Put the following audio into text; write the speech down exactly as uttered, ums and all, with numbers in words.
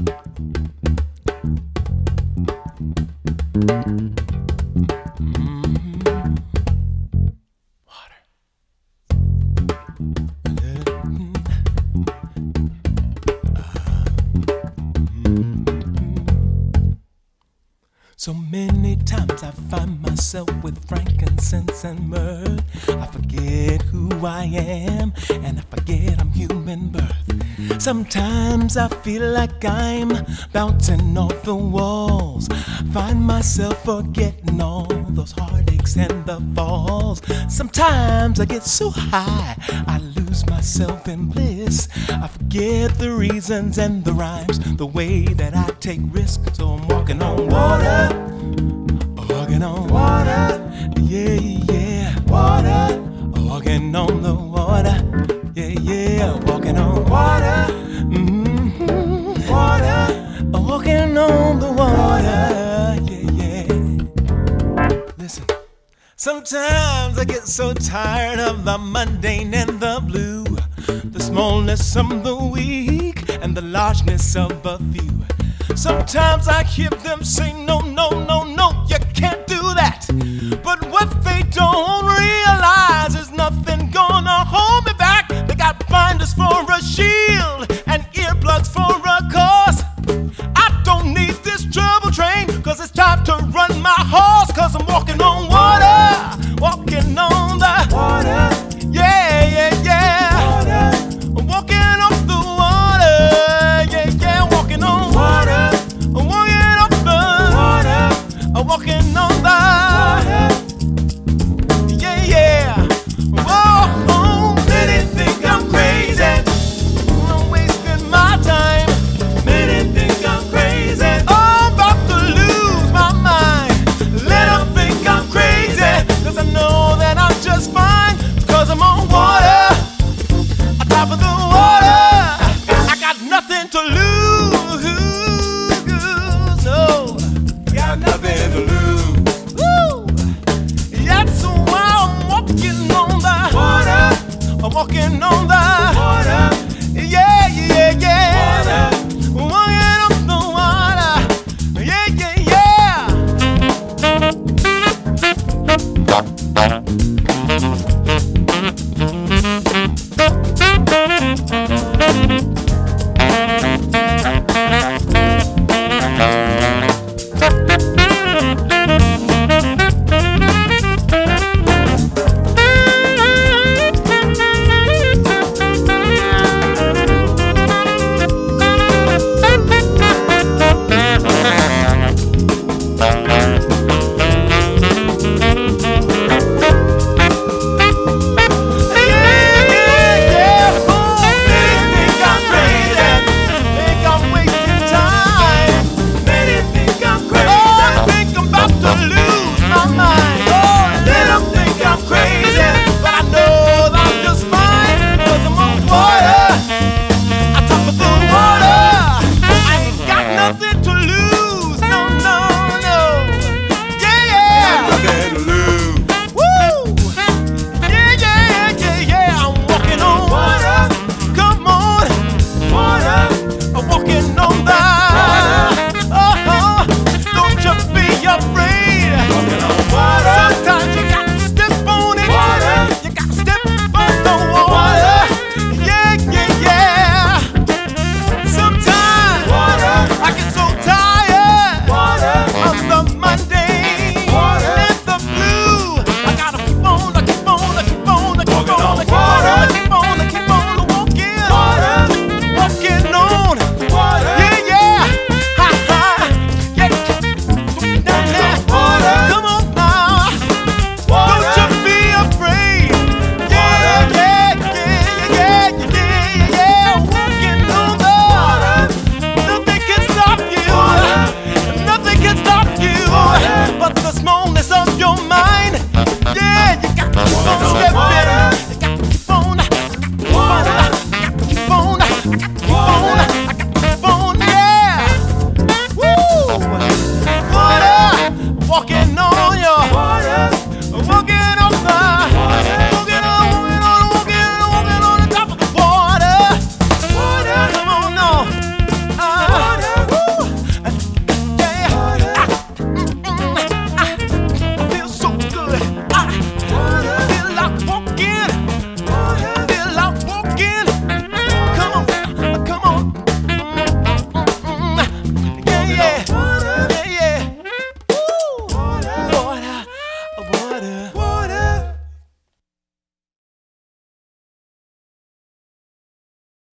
So many times I find myself with frankincense and myrrh. I forget who I am, and I forget I'm human birth. Sometimes I feel like I'm bouncing off the walls. Find myself forgetting all those heartaches and the falls. Sometimes I get so high, I lose myself in bliss. I forget the reasons and the rhymes, the way that I take risks. So I'm walking on water, walking on water, yeah, yeah, water, walking on the water, yeah, yeah, walking on water, mm-hmm, water, walking on the water, yeah, yeah. Listen, sometimes I get so tired of the mundane and the blue, the smallness of the weak and the largeness of a few. Sometimes I hear them say, no, no, no, no, you can't do that. But what they don't realize is nothing gonna hold me back. They got binders for a shield and earplugs for a cause. I don't need this trouble train, cause it's time to run my horse. Cause I'm walking on water, walking on the water, yeah, yeah, yeah, water. I'm walking on the water, yeah, yeah, walking on water. I'm walking on the water. I'm walking on the water. Yeah, yeah. Whoa, many think I'm crazy. I'm wasting my time. Many think I'm crazy. I'm about to lose my mind. Let them think I'm crazy, cause I know that I'm just fine. Cause I'm on water, on top of the water. I got nothing to lose. No, got nothing to lose. Woo! That's why I'm walking on the water. I'm walking on the